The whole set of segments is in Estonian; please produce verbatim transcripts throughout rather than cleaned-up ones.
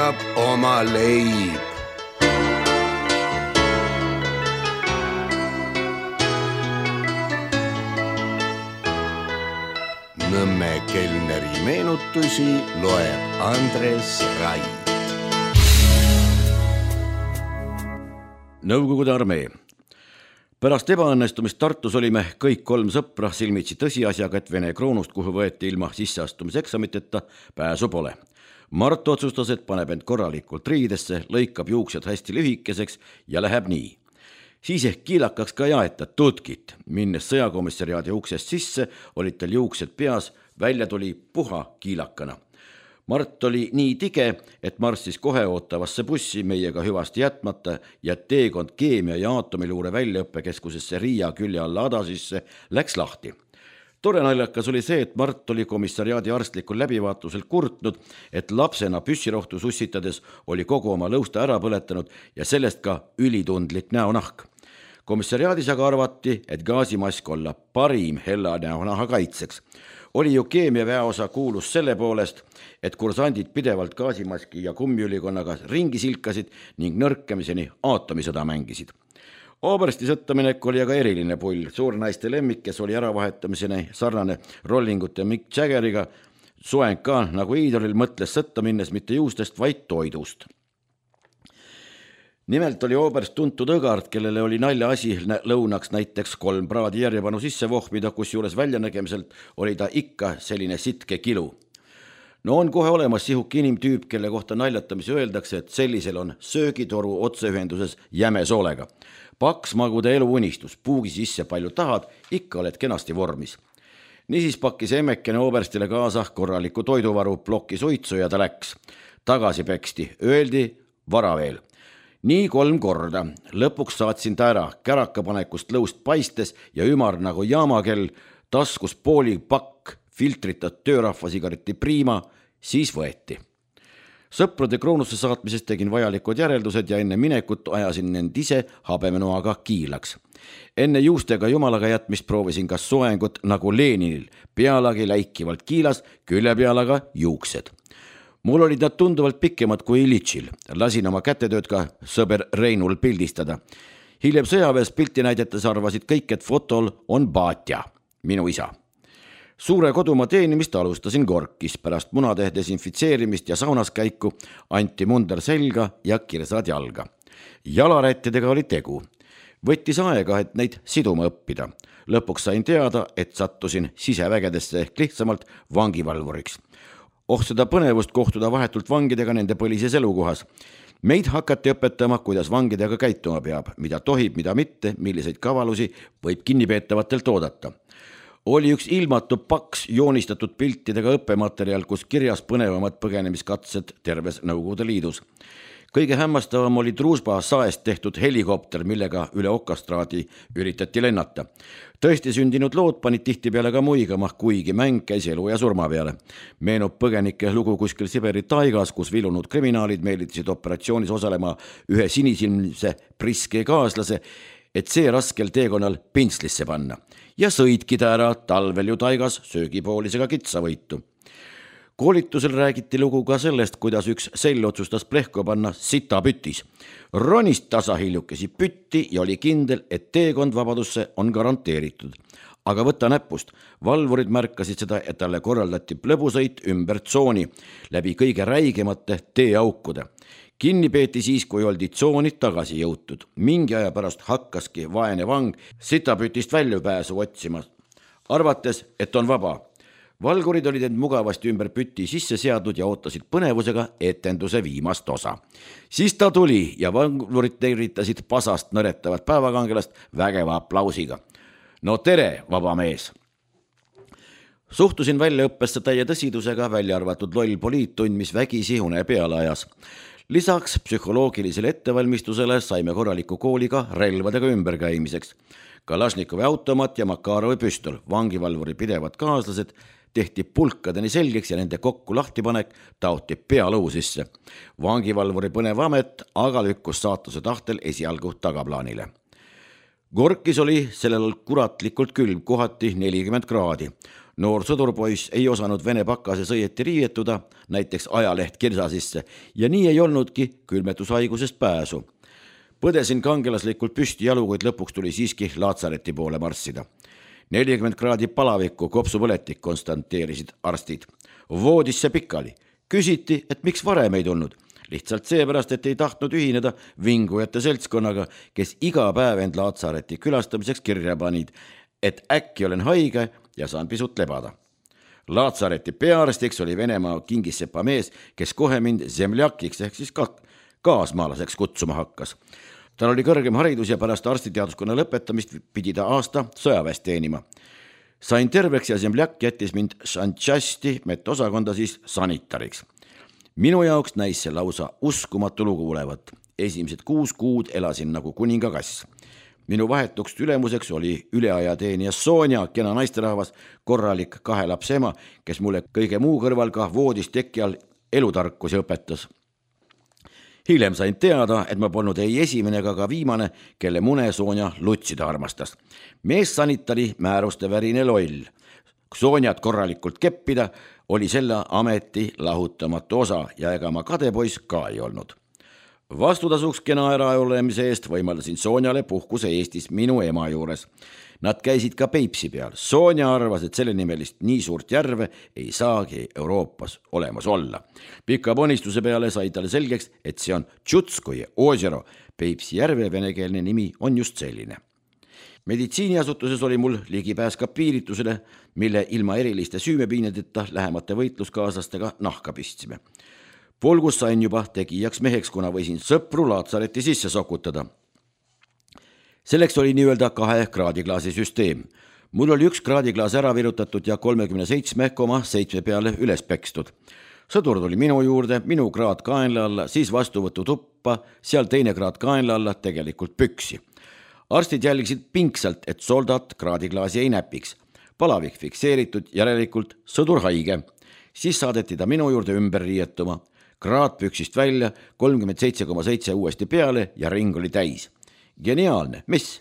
leiab oma leib. Nõmme kelneri meenutusi loeb Andres Raid. Nõukogude armee. Pärast ebaõnnestumist Tartus olime kõik kolm sõpra silmitsi tõsiasjaga, et Vene kroonust, kuhu võeti ilma sisseastumiseksamiteta, pääsu pole. Mart otsustas, et paneb end korralikult riidesse, lõikab juuksed hästi lühikeseks ja läheb nii. Siis ehk kiilakaks ka jaeta tutkit. Minnes sõjakomissariaadi uksest sisse, olid tal juuksed peas, välja tuli puha kiilakana. Mart oli nii tige, et marssis kohe ootavasse bussi meiega hüvasti jätmata ja teekond keemia- ja aatomiluure väljaõppekeskusesse Riia külje alla Adasisse läks lahti. Tore naljakas oli see, et Mart oli komissariaadi arstlikul läbivaatusel kurtnud, et lapsena püssirohtu sussitades oli kogu oma lõusta ära põletanud ja sellest ka ülitundlik näonahk. Komissariaadis aga arvati, et gaasimask olla parim hella näonaha kaitseks. Oli ju keemia väeosa kuulus selle poolest, et kursandid pidevalt gaasimaski ja kummiülikonnaga ringi silkasid ning nõrkemiseni aatomisõda mängisid. Obersti sõttaminek oli aga eriline pull. Suurnaiste lemmik, kes oli äravahetamiseni sarnane rollingute Mick Jaggeriga, Soeng ka nagu iidolil mõtles sõtta minnes mitte juustest, vaid toidust. Nimelt oli Oberst tuntud õgard, kellele oli nalja asi lõunaks näiteks kolm praadi järjepanu sisse vohmida, kus juures väljanägemiselt oli ta ikka selline sitke kilu. No on kohe olemas sihuke inimtüüp, kelle kohta naljatamise öeldakse, et sellisel on söögitoru otseühenduses jäme soolega. Paks magude elu unistus, puugi sisse palju tahad, ikka oled kenasti vormis. Niisiis pakkis emmekene Oberstile kaasa korraliku toiduvaru, ploki suitsu ja ta läks. Tagasi peksti, öeldi vara veel. Nii kolm korda. Lõpuks saatsin ta ära, kärakapanekust lõust paistes ja ümar nagu jaamakell, taskus pooli pakk filtritat töörahvasigareti Prima, siis võeti. Sõprade kroonusse saatmisest tegin vajalikud järeldused ja enne minekut ajasin nend ise habemenoaga kiilaks. Enne juustega jumalaga jätmist proovisin kas Soengut nagu Leninil, pealagi läikivalt kiilas, külje pealaga juuksed. Mul olid nad tunduvalt pikemad kui Ilitšil. Lasin oma kätetööd ka sõber Reinul pildistada. Hiljem sõjaväes pilti näidetes arvasid kõik, et fotol on Baatja, minu isa. Suure kodumaa teenimist alustasin Gorkis. Pärast munade desinfitseerimist ja saunas käiku anti munder selga ja kirsad jalga. Jalarättidega oli tegu. Võttis aega, et neid siduma õppida. Lõpuks sain teada, et sattusin sisevägedesse ehk lihtsamalt vangivalvuriks. Oh seda põnevust kohtuda vahetult vangidega nende põlises elukohas. Meid hakati õpetama, kuidas vangidega käituma peab, mida tohib, mida mitte, milliseid kavalusi võib kinnipeetavatelt oodata. Oli üks ilmatu paks joonistatud piltidega õppematerjal, kus kirjas põnevamad põgenemiskatsed terves Nõukogude Liidus. Kõige hämmastavam oli Družba saest tehtud helikopter, millega üle okastraadi üritati lennata. Tõesti sündinud lood panid tihti peale ka muigama, kuigi mäng käis elu ja surma peale. Meenub põgenike lugu kuskil Siberi taigas, kus vilunud kriminaalid meelitasid operatsioonis osalema ühe sinisilmse priske kaaslase, et see raskel teekonnal pintslisse panna. Ja sõidkida ära talvel ju taigas söögipoolisega kitsavõitu. Koolitusel räägiti lugu ka sellest, kuidas üks sell otsustas plehku panna sitapütis. Ronist tasa hiljukesi pütti ja oli kindel, et teekond vabadusse on garanteeritud. Aga võta näpust, valvurid märkasid seda, et talle korraldati lõbusõit ümber tsooni läbi kõige räigemate teeaukude. Kinni peeti siis, kui oldi tsooni tagasi jõutud. Mingi aja pärast hakkaski vaene vang sitapütist väljupääsu otsima, arvates, et on vaba. Valgurid olid end mugavasti ümber pütti sisse seadnud ja ootasid põnevusega etenduse viimast osa. Siis ta tuli ja valgurid tervitasid pasast nõretavat päevakangelast vägeva aplausiga. No tere, vaba mees! Suhtusin väljaõppesse täie tõsidusega, välja arvatud loll poliittund, mis vägisi une peale ajas. Lisaks psühholoogilisele ettevalmistusele saime korraliku kooliga relvadega ümberkäimiseks. Kalašnikovi automat ja Makarovi püstol, vangivalvuri pidevad kaaslased, tehti pulkadeni selgeks ja nende kokku lahtipanek taoti pealõu sisse. Vangivalvuri põnev amet aga lükkus saatuse tahtel esialgu tagaplaanile. Gorkis oli sellel kuratlikult külm, kohati nelikümmend kraadi. Noor sõdurpoiss ei osanud Vene pakase sõieti riietuda, näiteks ajaleht kirsa sisse, ja nii ei olnudki külmetushaigusest pääsu. Põdesin kangelaslikult püsti jalu, kuid lõpuks tuli siiski Laatsareti poole marssida. nelikümmend kraadi palavikku, kopsupõletik, konstanteerisid arstid. Voodisse pikali. Küsiti, et miks varem ei tulnud. Lihtsalt seepärast, et ei tahtnud ühineda vingujate seltskonnaga, kes iga päev end Laatsareti külastamiseks kirja panid, et äkki olen haige ja saan pisut lebada. Laatsareti peaarstiks oli Venemaa kingissepa mees, kes kohe mind zemljakiks ehk siis ka kaasmaalaseks kutsuma hakkas. Tal oli kõrgem haridus ja pärast arstiteaduskonna lõpetamist pidi ta aasta sõjaväest teenima. Sain terveks ja zemljak jättis mind šantšasti metosakonda siis sanitariks. Minu jaoks näis see lausa uskumatu lugu olevat. Esimesed kuus kuud elasin nagu kuningakass. Minu vahetuks ülemuseks oli üleajateenija Sonja, kena naisterahvas, korralik kahe lapse ema, kes mulle kõige muu kõrval ka voodis teki all elutarkusi õpetas. Hiljem sain teada, et ma polnud ei esimene ega ka viimane, kelle mune Sonja lutsida armastas. Mees sanitari määruste värine loll. Sonjat korralikult keppida oli selle ameti lahutamatu osa ja ega ma kadepoiss ka ei olnud. Vastutasuks kena äraolemise eest võimaldasin Sonjale puhkuse Eestis minu ema juures. Nad käisid ka Peipsi peal. Sonja arvas, et selle nimelist nii suurt järve ei saagi Euroopas olemas olla. Pika ponistuse peale sai talle selgeks, et see on Tšutskoje ozero. Peipsi järve venekeelne nimi on just selline. Meditsiiniasutuses oli mul ligipääs ka piiritusele, mille ilma eriliste süümepiinedeta lähemate võitluskaaslastega nahka pistsime. Polgus sain juba tegijaks meheks, kuna võisin sõpru Laatsareti sisse sokutada. Selleks oli nii-öelda kahe kraadiklaasi süsteem. Mul oli üks kraadiklaas ära virutatud ja kolmekümne seitsme koma seitse peale üles pekstud. Sõdur tuli minu juurde, minu kraad kaenla alla, siis vastuvõtu tuppa, seal teine kraad kaenla alla, tegelikult püksi. Arstid jälgisid pinksalt, et soldat kraadiklaasi ei näpiks. Palavik fikseeritud, järelikult sõdur haige. Siis saadeti ta minu juurde ümber riietuma. Kraad püksist välja, kolmkümmend seitse koma seitse uuesti peale ja ring oli täis. Geniaalne, mis?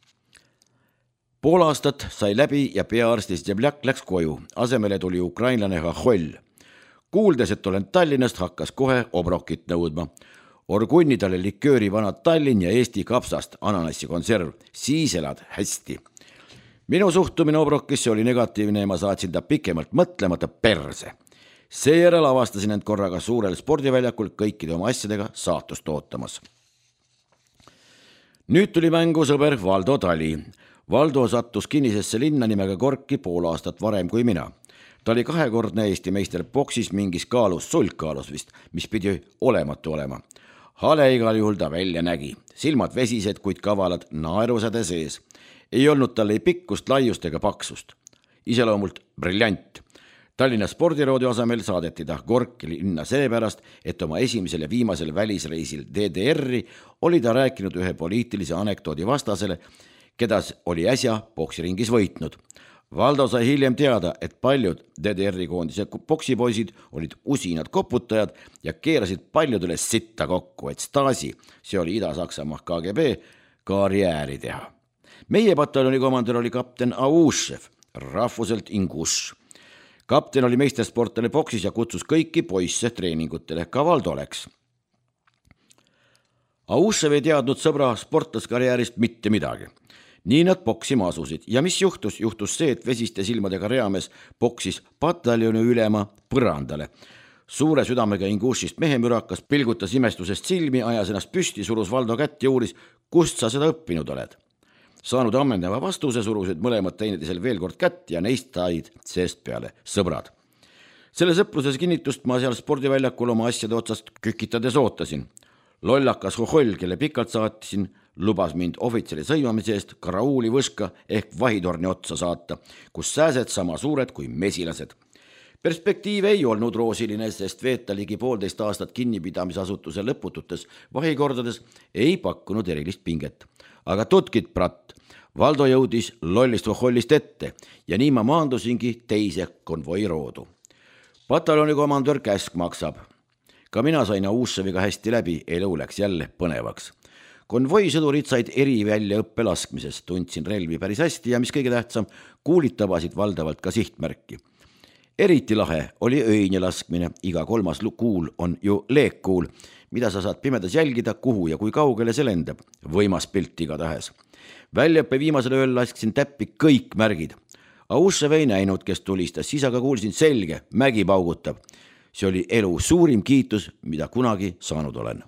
Pool aastat sai läbi ja peaarstist Zemljak läks koju. Asemele tuli ukrainlane Haholl. Kuuldes, et olen Tallinnast, hakkas kohe obrokit nõudma. Orgunni talle likööri vanad Tallinn ja Eesti kapsast ananassi konserv. Siis elad hästi. Minu suhtumine obrokisse oli negatiivne ja ma saatsin ta pikemalt mõtlemata perse. Seejärel avastasin end korraga suurel spordiväljakul kõikide oma asjadega saatust ootamas. Nüüd tuli mängu sõber Valdo Tali. Valdo sattus kinnisesse linna nimega Gorki pool aastat varem kui mina. Ta oli kahekordne Eesti meister boksis mingis kaalus, sulgkaalus vist, mis pidi olematu olema. Hale igal juhul ta välja nägi. Silmad vesised, kuid kavalad naerusäde sees. Ei olnud tal ei pikkust, laiust ega paksust. Iseloomult briljant. Tallinna spordiroodi asemel saadeti ta Gorki linna seepärast, et oma esimesel ja viimasel välisreisil D D R-i oli ta rääkinud ühe poliitilise anekdoodi vastasele, keda oli äsja boksiringis võitnud. Valdo sai hiljem teada, et paljud D D R-i koondise boksipoisid olid usinad koputajad ja keerasid paljudele sitta kokku, et Stasi, see oli Ida-Saksamaa K G B, karjääri teha. Meie pataljoni komandör oli kapten Aušev, rahvuselt inguš. Kapten oli meistersportale boksis ja kutsus kõiki poisse treeningutele, ka Valdo läks. Aušev ei teadnud sõbra sportlaskarjäärist mitte midagi. Nii nad boksima asusid ja mis juhtus? Juhtus see, et vesiste silmadega reamees boksis pataljoni ülema põrandale. Suure südamega ingušist mehemürakas pilgutas imestusest silmi, ajas ennast püsti, surus Valdo kätt ja uuris, kust sa seda õppinud oled. Saanud ammendava vastuse, surusid mõlemad teineteisel veel kord kätt ja neist said seest peale sõbrad. Selle sõpruses kinnitust ma seal spordiväljakul oma asjade otsast kükitades ootasin. Lollakas Hoholl, kelle pikalt saatisin, lubas mind ohvitseri sõimamise eest karauuli võška ehk vahitorni otsa saata, kus sääsed sama suured kui mesilased. Perspektiiv ei olnud roosiline, sest veeta ligi poolteist aastat kinnipidamisasutuse lõpututes vahikordades ei pakkunud erilist pinget. Aga tutkid, brat, Valdo jõudis lollist Hohollist ette ja nii ma maandusingi teise konvoi roodu. Pataljoni komandör käsk maksab. Ka mina sain Auševiga hästi läbi, elu läks jälle põnevaks. konvoi sõdurid said eriväljaõppe laskmisest, tundsin relvi päris hästi ja mis kõige tähtsam, kuulid tabasid valdavalt ka sihtmärki. Eriti lahe oli öine laskmine, iga kolmas kuul on ju leekkuul, mida sa saad pimedas jälgida, kuhu ja kui kaugele see lendab. Võimas pilt igatahes. Väljaõppe viimasel ööl lasksin täppi kõik märgid. Aušev ei näinud, kes tulistas, siis aga kuulsin selge, mägi paugutab. See oli elu suurim kiitus, mida kunagi saanud olen.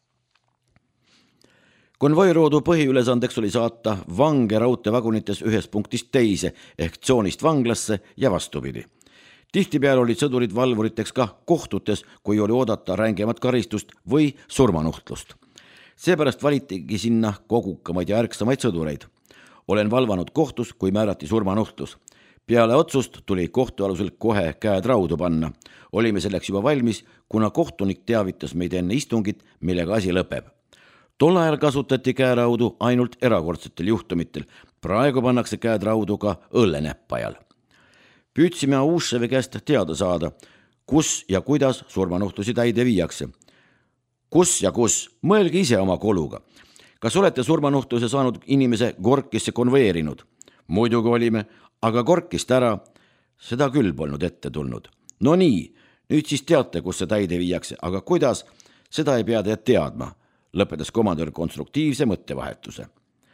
Konvoiroodu põhiülesandeks oli saata vange raudteevagunites ühest punktist teise ehk tsoonist vanglasse ja vastupidi. Tihtipeale olid sõdurid valvuriteks ka kohtutes, kui oli oodata rängemat karistust või surmanuhtlust. Seepärast valitigi sinna kogukamaid ja ärksamaid sõdureid. Olen valvanud kohtus, kui määrati surmanuhtlus. Peale otsust tuli kohtualusel kohe käed raudu panna. Olime selleks juba valmis, kuna kohtunik teavitas meid enne istungit, millega asi lõpeb. Tol ajal kasutati käeraudu ainult erakordsetel juhtumitel. Praegu pannakse käed raudu ka õllenäppajal. Püüdsime Auševi käest teada saada, kus ja kuidas surmanuhtlusi täide viiakse. Kus ja kus? Mõelge ise oma koluga. Kas olete surmanuhtluse saanud inimese Gorkisse konveerinud? Muidugi olime, aga Gorkist ära, seda küll polnud ette tulnud. No nii, nüüd siis teate, kus see täide viiakse, aga kuidas, seda ei pea tead teadma, lõpetas komandör konstruktiivse mõttevahetuse.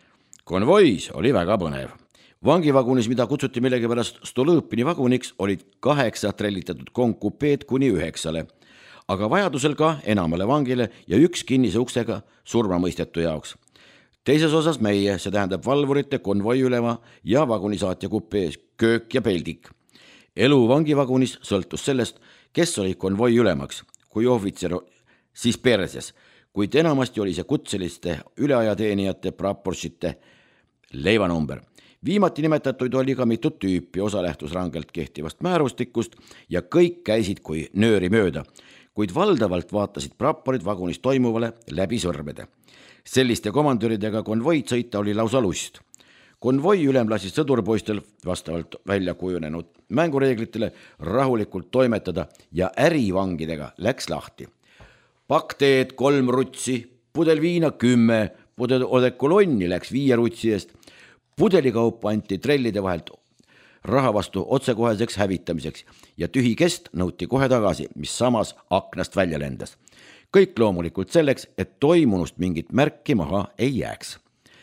Konvois oli väga põnev. Vangivagunis, mida kutsuti millegipärast Stolõpini vaguniks, olid kaheksa trellitatud konkupeed kuni üheksale, aga vajadusel ka enamale vangile ja üks kinnise uksega surmamõistetu jaoks. Teises osas meie, see tähendab valvurite, konvoi ülema ja vagunisaatja kupees, köök ja peldik. Elu vangivagunis sõltus sellest, kes oli konvoi ülemaks, kui ohvitser, siis perses, kuid enamasti oli see kutseliste üleajateenijate praporšite leivanumber. Viimati nimetatuid oli ka mitut tüüpi, osa lähtus rangelt kehtivast määrustikust ja kõik käisid kui nööri mööda, kuid valdavalt vaatasid praporid vagunis toimuvale läbi sõrmede. Selliste komandöridega konvoid sõita oli lausa lust. Konvoi ülem lasi sõdurpoistel vastavalt välja kujunenud mängureeglitele rahulikult toimetada ja ärivangidega läks lahti. Pakteed kolm rutsi, pudel viina kümme, pudel odekolonni läks viie rutsi eest, pudelikaupa anti trellide vahelt raha vastu otsekoheseks hävitamiseks ja tühi kest nõuti kohe tagasi, mis samas aknast välja lendas. Kõik loomulikult selleks, et toimunust mingit märki maha ei jääks.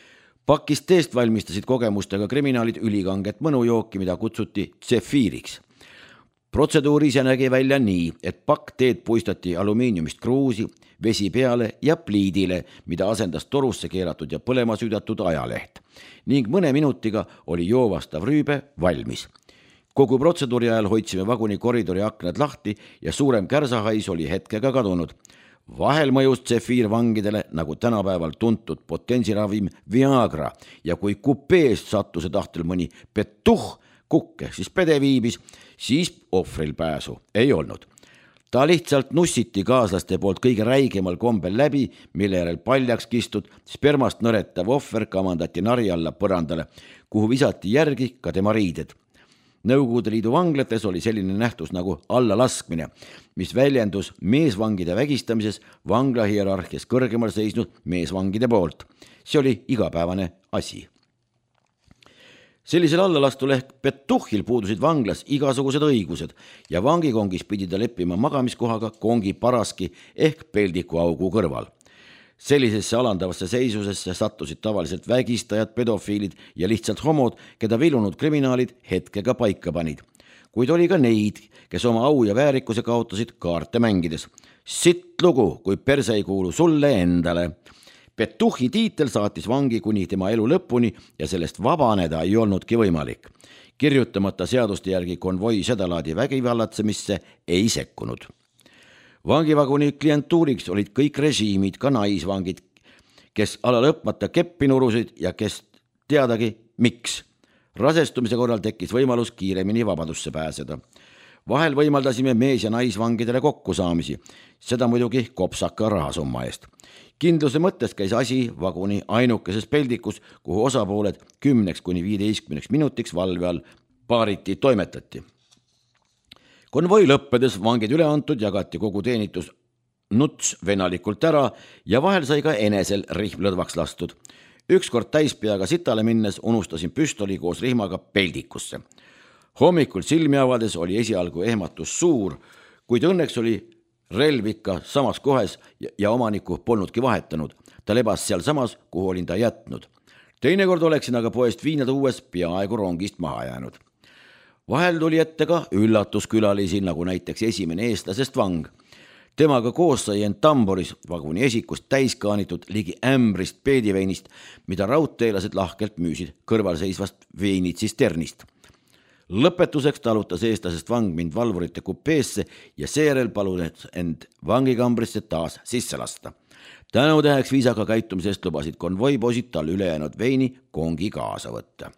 Pakist teest valmistasid kogemustega kriminaalid ülikanget mõnujooki, mida kutsuti tsefiiriks. Protseduur ise nägi välja nii, et pakk teed puistati alumiiniumist kruusi, vesi peale ja pliidile, mida asendas torusse keeratud ja põlema süüdatud ajaleht. Ning mõne minutiga oli joovastav rüübe valmis. Kogu protseduuri ajal hoidsime vaguni koridori aknad lahti ja suurem kärsahais oli hetkega kadunud. Vahel mõjus tsefiir vangidele nagu tänapäeval tuntud potentsiravim Viagra ja kui kupeest sattuse tahtel mõni petuh kukke, siis pede viibis, siis ohvril pääsu ei olnud. Ta lihtsalt nussiti kaaslaste poolt kõige räigemal kombel läbi, mille järel paljaks kistud, spermast nõretav ohver kamandati nari alla põrandale, kuhu visati järgi ka tema riided. Nõukogude Liidu vanglates oli selline nähtus nagu allalaskmine, mis väljendus meesvangide vägistamises vangla hierarhias kõrgemal seisnud meesvangide poolt. See oli igapäevane asi. Sellisel allalastul ehk petuhil puudusid vanglas igasugused õigused ja vangikongis pidi ta leppima magamiskohaga kongi paraski ehk peldiku augu kõrval. Sellisesse alandavasse seisusesse sattusid tavaliselt vägistajad, pedofiilid ja lihtsalt homod, keda vilunud kriminaalid hetkega paika panid. Kuid oli ka neid, kes oma au ja väärikuse kaotasid kaarte mängides. Sitt lugu, kui perse ei kuulu sulle endale. Petuhi tiitel saatis vangi kuni tema elu lõpuni ja sellest vabaneda ei olnudki võimalik. Kirjutamata seaduste järgi konvoi sedalaadi vägivallatsemisse ei sekkunud. Vangivaguni klientuuriks olid kõik režiimid, ka naisvangid, kes ala lõpmata keppi nurusid ja kes teadagi miks. Rasestumise korral tekkis võimalus kiiremini vabadusse pääseda. Vahel võimaldasime mees- ja naisvangidele kokkusaamisi, seda muidugi kopsaka rahasumma eest. Kindluse mõttes käis asi vaguni ainukeses peldikus, kuhu osapooled kümneks kuni viieteistkümneks minutiks valve all paariti toimetati. Konvoi lõppedes vangid üle antud, jagati kogu teenitus nuts venalikult ära ja vahel sai ka enesel rihm lõdvaks lastud. Ükskord täispeaga sitale minnes unustasin püstoli koos rihmaga peldikusse. Hommikul silmi avades oli esialgu ehmatus suur, kuid õnneks oli relv ikka samas kohes ja omaniku polnudki vahetanud. Ta lebas seal samas, kuhu olin ta jätnud. Teinekord oleksin aga poest viina tuues peaaegu rongist maha jäänud. Vahel tuli ette ka üllatuskülalisi, nagu näiteks esimene eestlasest vang. Temaga koos sai end tamboris vaguni esikust täiskaanitud ligi ämbrist peediveinist, mida raudteelased lahkelt müüsid kõrvalseisvast veinitsisternist. Lõpetuseks talutas eestlasest vang mind valvurite kupeesse ja seejärel palunes end vangikambrisse taas sisse lasta. Tänu täheks viisaka käitumisest lubasid konvoiposid tal ülejäänud veini kongi kaasa võtta.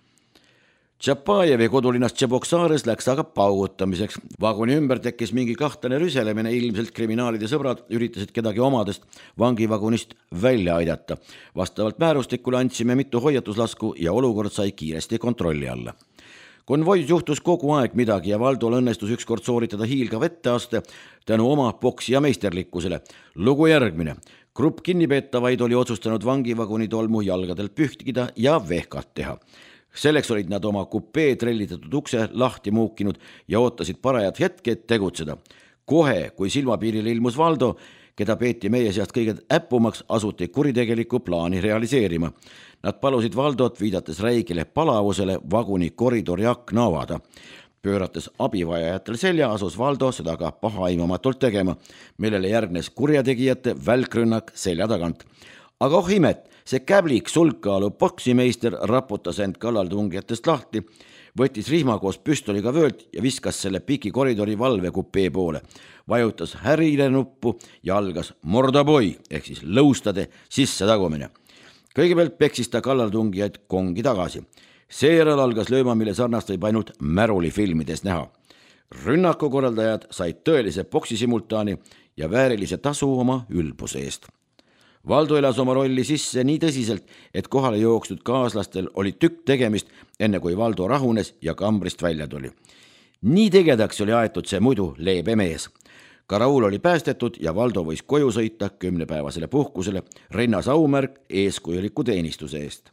Tšapajevi kodulinnas Tšeboksaares läks aga paugutamiseks. Vaguni ümber tekkis mingi kahtlane rüselemine, ilmselt kriminaalide sõbrad üritasid kedagi omadest vangivagunist välja aidata. Vastavalt määrustikule andsime mitu hoiatuslasku ja olukord sai kiiresti kontrolli alla. Konvois juhtus kogu aeg midagi ja Valdol õnnestus ükskord sooritada hiilga vetteaste tänu oma boksi ja meisterlikkusele. Lugu järgmine. Grupp kinnipeetavaid oli otsustanud vangivaguni tolmu jalgadelt pühtigida ja vehkat teha. Selleks olid nad oma kupee trellitatud ukse lahti muukinud ja ootasid parajat hetke tegutseda. Kohe, kui silmapiiril ilmus Valdo, keda peeti meie seast kõige äppumaks, asuti kuritegeliku plaani realiseerima. Nad palusid Valdot, viidates räigile palavusele, vaguni koridori akna avada. Pöörates abivajajatel selja, asus Valdo seda ka pahaimamatult tegema, millele järgnes kurjategijate välkrünnak selja tagant. Aga oh imet, see käblik sulkkaalu poksimeister raputas end kallaldungijatest lahti, võttis rihma koos püstoliga vöölt ja viskas selle piki koridori valvekupee poole. Vajutas härile nuppu ja algas mordaboi ehk siis lõustade sisse tagumine. Kõigepealt peksis ta kallaldungijaid kongi tagasi. Seejärel algas lööma, mille sarnast võib ainult märulifilmides näha. Rünnaku korraldajad said tõelise poksisimultaani ja väärilise tasu oma ülbuse eest. Valdo elas oma rolli sisse nii tõsiselt, et kohale jooksnud kaaslastel oli tükk tegemist, enne kui Valdo rahunes ja kambrist välja tuli. Nii tegedaks oli aetud see muidu leebe mees. Karaul oli päästetud ja Valdo võis koju sõita kümnepäevasele puhkusele, rinnas aumärk eeskujuliku teenistuse eest.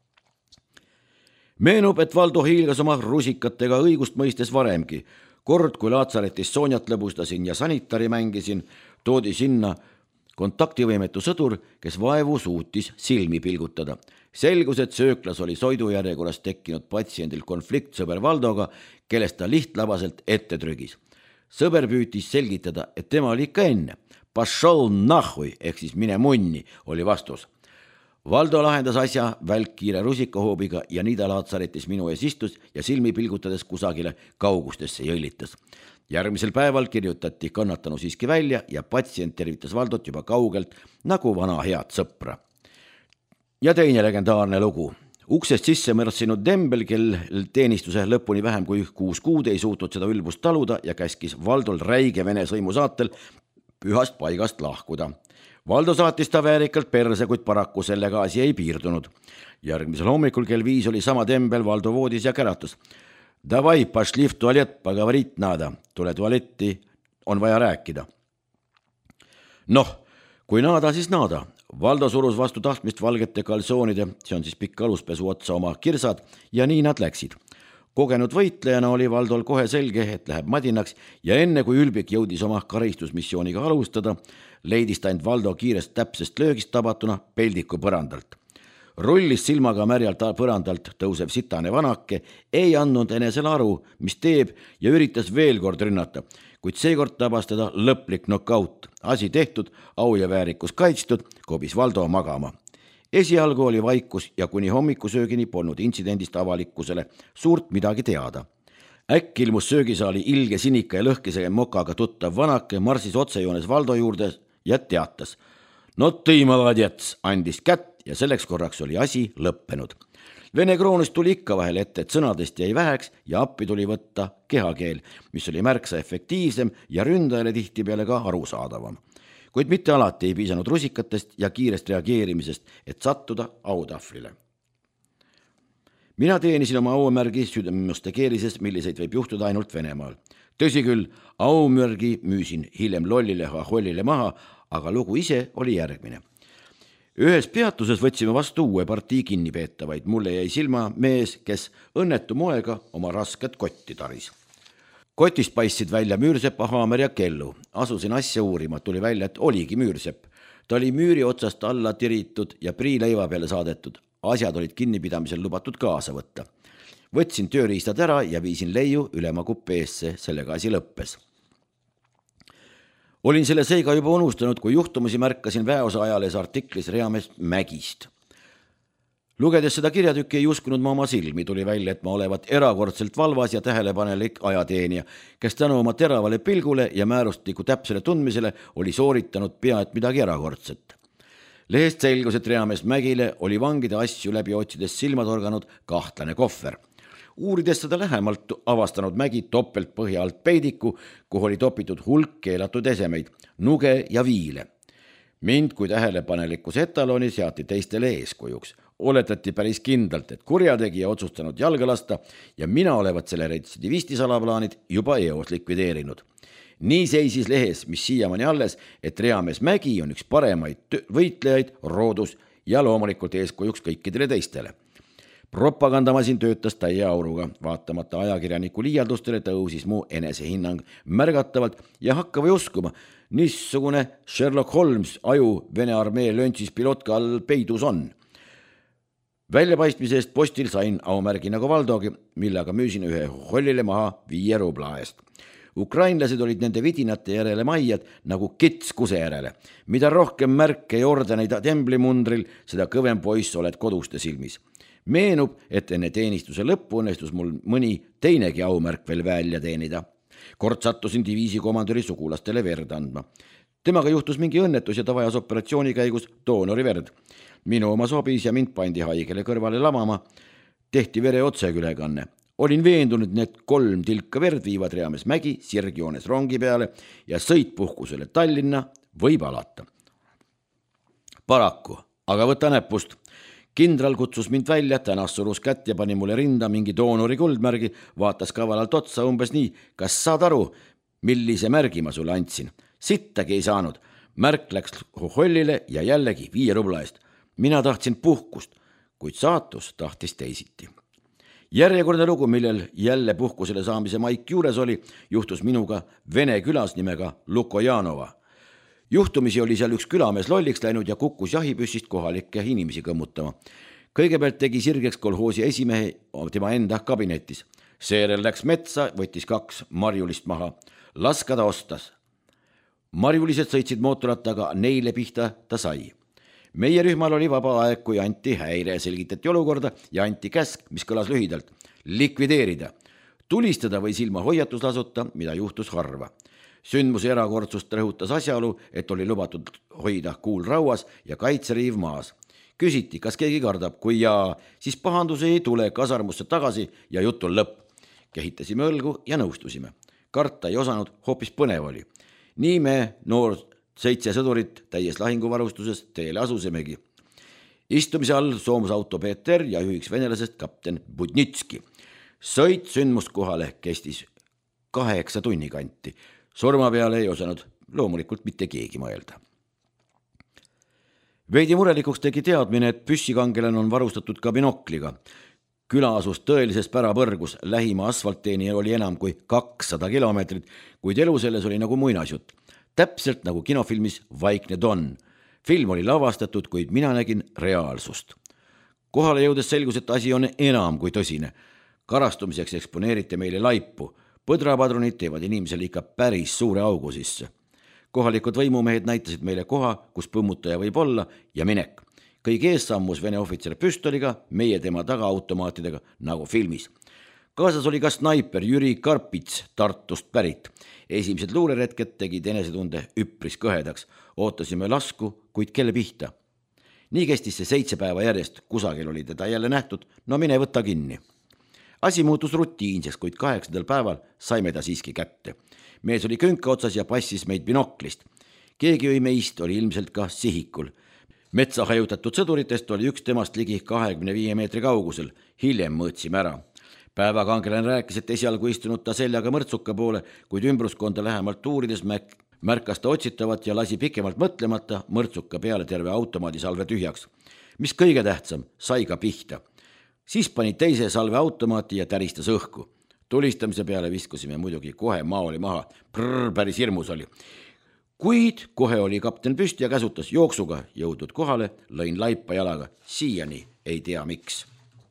Meenub, et Valdo hiilgas oma rusikatega õigust mõistes varemgi. Kord, kui Laatsaretis Soonjat lõbustasin ja sanitari mängisin, toodi sinna kontaktivõimetu sõdur, kes vaevu suutis silmi pilgutada. Selgus, et sööklas oli soidujärjekorras tekkinud patsiendil konflikt sõber Valdoga, kellest ta lihtlabaselt ette trügis. Sõber püütis selgitada, et tema oli ikka enne. Pašol nahui, ehk siis mine munni, oli vastus. Valdo lahendas asja välkkiire rusikahoobiga ja nii ta Laatsaretis minu ees istus ja silmi pilgutades kusagile kaugustesse jõllitas. Järgmisel päeval kirjutati kannatanu siiski välja ja patsient tervitas Valdot juba kaugelt nagu vana head sõpra. Ja teine legendaarne lugu. Uksest sisse märssinud Dembel, kel teenistuse lõpuni vähem kui kuus kuud ei suutnud seda ülbust taluda ja käskis Valdol räige Vene sõimu saatel pühast paigast lahkuda. Valdo saatis ta väärikalt perse, kuid paraku sellega asi ei piirdunud. Järgmisel hommikul kell viis oli sama Dembel Valdo voodis ja käratus. Davai, pašli v tualet, pagavarit nada. Tule tualetti, on vaja rääkida. Noh, kui naada, siis naada. Valdo surus vastu tahtmist valgete kalsoonide, see on siis pikk aluspesu otsa oma kirsad, ja nii nad läksid. Kogenud võitlejana oli Valdol kohe selge, et läheb madinaks ja enne kui ülbik jõudis oma karistusmissiooniga alustada, leidis ta end Valdo kiirest täpsest löögist tabatuna peldiku põrandalt. Rullis silmaga märjalt põrandalt tõusev sitane vanake, ei andnud enesele aru, mis teeb ja üritas veel kord rünnata, kuid seekord tabas teda lõplik knockout. Asi tehtud, au ja väärikus kaitstud, kobis Valdo magama. Esialgu oli vaikus ja kuni hommikusöögini polnud intsidendist avalikkusele suurt midagi teada. Äkki ilmus söögisaali ilge sinika ja lõhkisega mokaga tuttav vanake, marsis otsejoones Valdo juurde ja teatas. No tõi maladjats, andis kätt ja selleks korraks oli asi lõppenud. Vene kroonist tuli ikka vahel ette, et sõnadest jäi väheks ja appi tuli võtta kehakeel, mis oli märksa efektiivsem ja ründajale tihtipeale ka arusaadavam. Kuid mitte alati ei piisanud rusikatest ja kiirest reageerimisest, et sattuda autahvlile. Mina teenisin oma auamärgi südamuste keerises, milliseid võib juhtuda ainult Venemaal. Tõsi küll, aumürgi müüsin hiljem lollile hollile maha, aga lugu ise oli järgmine. Ühes peatuses võtsime vastu uue partii kinnipeetavaid. Mulle jäi silma mees, kes õnnetu moega oma rasket kotti taris. Kotist paistsid välja Müürsepp, Haamer ja Kellu. Asusin asja uurima, tuli välja, et oligi Müürsepp. Ta oli müüri otsast alla tiritud ja priileiva peale saadetud. Asjad olid kinnipidamisel lubatud kaasa võtta. Võtsin tööriistad ära ja viisin leiu ülema kupeesse, sellega asi lõppes. Olin selle seega juba unustanud, kui juhtumisi märkasin väeosa ajalehes artiklis Reamees Mägist. Lugedes seda kirjatükki ei uskunud ma oma silmi, tuli välja, et ma olevat erakordselt valvas ja tähelepanelik ajateenija, kes tänu oma teravale pilgule ja määrustiku täpsele tundmisele oli sooritanud pea et midagi erakordset. Lehest selgus, et Reamees Mägile oli vangide asju läbi otsides silmad organud kahtlane kohver. Uurides seda lähemalt avastanud Mägi topelt põhja alt peidiku, kuhu oli topitud hulk keelatud esemeid, nuge ja viile. Mind kui tähelepanelikus etaloni seati teistele eeskujuks. Oletati päris kindlalt, et kurjategija otsustanud jalga lasta ja mina olevat selle retsidivisti salaplaanid juba eos likvideerinud. Nii seisis lehes, mis siiamaani alles, et Reamees Mägi on üks paremaid võitlejaid roodus ja loomulikult eeskujuks kõikidele teistele. Propagandamasin töötas täie auruga, vaatamata ajakirjaniku liialdustele tõusis mu enesehinnang märgatavalt ja hakka või uskuma, niissugune Sherlock Holmes aju Vene armee löntsis pilotka all peidus on. Väljapaistmise eest postil sain aumärgi nagu Valdogi, millega müüsin ühe hollile maha viie rubla eest. Ukrainlased olid nende vidinate järele maiad nagu kits kuse järele. Mida rohkem märke ja ordeneid temblimundril, seda kõvem poiss oled koduste silmis. Meenub, et enne teenistuse lõppu õnnestus mul mõni teinegi aumärk veel välja teenida. Kord sattusin diviisi komandöri sugulastele verd andma. Temaga juhtus mingi õnnetus ja ta vajas operatsiooni käigus doonori verd. Minu oma sobis ja mind pandi haigele kõrvale lamama. Tehti vere otsekülekanne. Olin veendunud, need kolm tilka verd viivad Reamees Mägi sirgjoones rongi peale ja sõit puhkusele Tallinna võib alata. Paraku, aga võta näpust. Kindral kutsus mind välja, tänas surus kätt ja pani mulle rinda mingi doonori kuldmärgi, vaatas kavalalt otsa umbes nii, kas saad aru, millise märgi ma sulle andsin. Sittagi ei saanud. Märk läks hollile ja jällegi viie rubla eest. Mina tahtsin puhkust, kuid saatus tahtis teisiti. Järjekordne lugu, millel jälle puhkusele saamise maik juures oli, juhtus minuga Vene külas nimega Lukojanova. Juhtumisi oli seal üks külamees lolliks läinud ja kukkus jahipüssist kohalikke inimesi kõmmutama. Kõigepealt tegi sirgeks kolhoosi esimehe tema enda kabinetis. Seejärel läks metsa, võttis kaks marjulist maha. Laska ta ostas. Marjulised sõitsid mootorrattaga, neile pihta ta sai. Meie rühmal oli vaba aeg, kui anti häire, selgitati olukorda ja anti käsk, mis kõlas lühidalt. Likvideerida. Tulistada või silma hoiatuslasuta, mida juhtus harva. Sündmuse erakordsust rõhutas asjaolu, et oli lubatud hoida kuul rauas ja kaitseriiv maas. Küsiti, kas keegi kardab, kui jaa, siis pahandus ei tule kasarmusse tagasi ja jutul lõpp. Kehitasime õlgu ja nõustusime. Karta ei osanud, hoopis põnev oli. Nii me noor seitse sõdurit täies lahinguvarustuses teele asusemegi. Istumise all soomus auto Peeter ja juhiks venelasest kapten Budnitski. Sõit sündmust kohale kestis kaheksa tunni kanti. Surma peale ei osanud loomulikult mitte keegi mõelda. Veidi murelikuks tegi teadmine, et püssikangelane on varustatud ka binokliga. Küla asus tõelises pärapõrgus, lähima asfaltteeni oli enam kui kakssada kilomeetrit, kuid elu selles oli nagu muinasjutt. Täpselt nagu kinofilmis Vaikne Don. Film oli lavastatud, kuid mina nägin reaalsust. Kohale jõudes selgus, et asi on enam kui tõsine. Karastumiseks eksponeeriti meile laipu. Põdrapadrunid teevad inimesele ikka päris suure augu sisse. Kohalikud võimumehed näitasid meile koha, kus põmmutaja võib olla ja minek. Kõige ees sammus Vene ohvitser püstoliga, meie tema taga automaatidega, nagu filmis. Kaasas oli ka snaiper Jüri Karpits Tartust pärit. Esimesed luureretked tegid enesetunde üpris kõhedaks. Ootasime lasku, kuid kelle pihta. Nii kestis see seitse päeva järjest, kusagil oli teda jälle nähtud, no mine võtta kinni. Asi muutus rutiinseks, kuid kaheksandal päeval saime ta siiski kätte. Mees oli künka otsas ja passis meid binoklist. Keegi või meist oli ilmselt ka sihikul. Metsa hajutatud sõduritest oli üks temast ligi kahekümne viie meetri kaugusel. Hiljem mõõtsime ära. Päevakangelane rääkis, et esialgu istunud ta seljaga mõrtsuka poole, kuid ümbruskonda lähemalt uurides märkas ta otsitavat ja lasi pikemalt mõtlemata mõrtsuka peale terve automaadisalve tühjaks. Mis kõige tähtsam, sai ka pihta. Siis pani teise salve automaati ja täristas õhku. Tulistamise peale viskusime muidugi kohe maa oli maha. Prrr, päris hirmus oli. Kuid kohe oli kapten püsti ja käsutas jooksuga jõudnud kohale, lõin laipa jalaga. Siiani ei tea miks.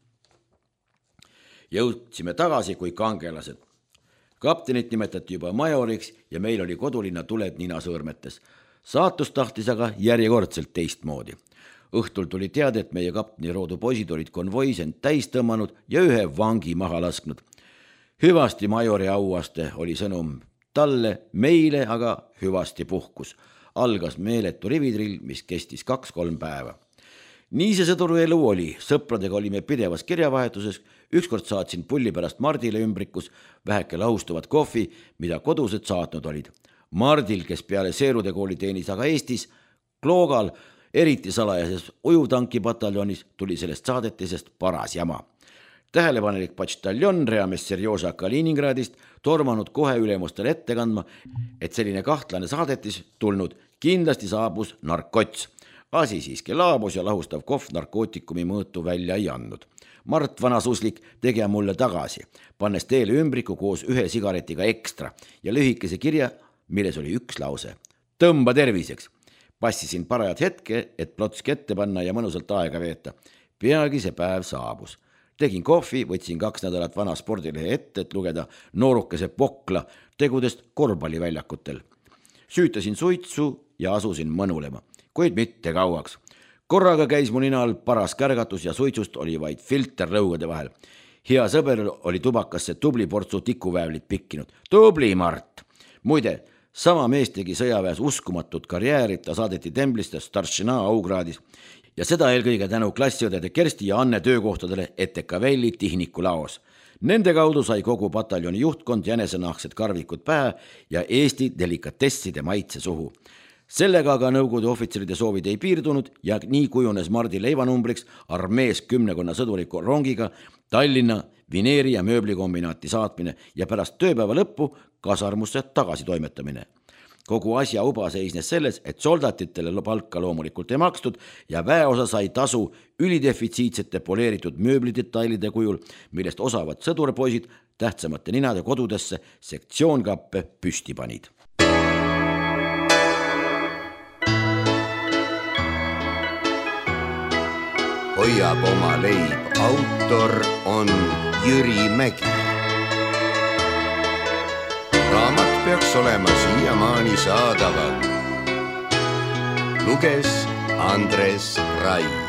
Jõudsime tagasi kui kangelased. Kaptenit nimetati juba majoriks ja meil oli kodulinna tuled ninasõõrmetes. Saatus tahtis aga järjekordselt teistmoodi. Õhtul tuli teada, et meie kapteni roodu poisid olid konvois end täis tõmmanud ja ühe vangi maha lasknud. Hüvasti majori auaste oli sõnum talle, meile aga hüvasti puhkus. Algas meeletu rividrill, mis kestis kaks-kolm päeva. Nii see sõduru elu oli. Sõpradega olime pidevas kirjavahetuses. Ükskord saatsin pulli pärast Mardile ümbrikus väheke lahustuvat kohvi, mida kodused saatnud olid. Mardil, kes peale Seerude kooli teenis aga Eestis, Kloogal, eriti salajases ujuvtankipataljonis, tuli sellest saadetisest paras jama. Tähelepanelik pataljon reamees Serjoža Kaliningradist tormanud kohe ülemustele ette kandma, et selline kahtlane saadetis tulnud kindlasti saabus narkots. Asi siiski laabus ja lahustav kohv narkootikumi mõõtu välja ei andnud. Mart vanasuslik tegi mulle tagasi, pannes teele ümbriku koos ühe sigaretiga ekstra ja lühikese kirja, milles oli üks lause. Tõmba terviseks. Passisin parajad hetke, et plotski ette panna ja mõnusalt aega veeta. Peagi see päev saabus. Tegin kohvi, võtsin kaks nädalat vana spordilehe ette, et lugeda noorukese Pokla tegudest korvpalliväljakutel. Süütasin suitsu ja asusin mõnulema, kuid mitte kauaks. Korraga käis mu nina all paras kärgatus ja suitsust oli vaid filter lõugade vahel. Hea sõber oli tubakasse tubli portsu tikuväävlit pikkinud. Tubli Mart! Muide, sama mees tegi sõjaväes uskumatut karjääri, ta saadeti tembliste staršina augraadis ja seda eelkõige tänu klassiõdede Kersti ja Anne töökohtadele Etekavelli Tihniku laos. Nende kaudu sai kogu pataljoni juhtkond jänesenahksed karvikud pähe ja Eesti delikatesside maitse suhu. Sellega aga nõukogude ohvitseride soovid ei piirdunud ja nii kujunes Mardi leivanumbriks armees kümnekonna sõduriku rongiga Tallinna vineeri- ja mööblikombinaati saatmine ja pärast tööpäeva lõppu kasarmusse tagasi toimetamine. Kogu asja uba seisnes selles, et soldatitele palka loomulikult ei makstud ja väeosa sai tasu ülidefitsiitsete poleeritud mööblidetailide kujul, millest osavad sõdurpoisid tähtsamate ninade kodudesse sektsioonkappe püsti panid. Hoiab oma leib, autor on Jüri Mägi. Raamat peaks olema siiamaani saadaval. Luges Andres Rai.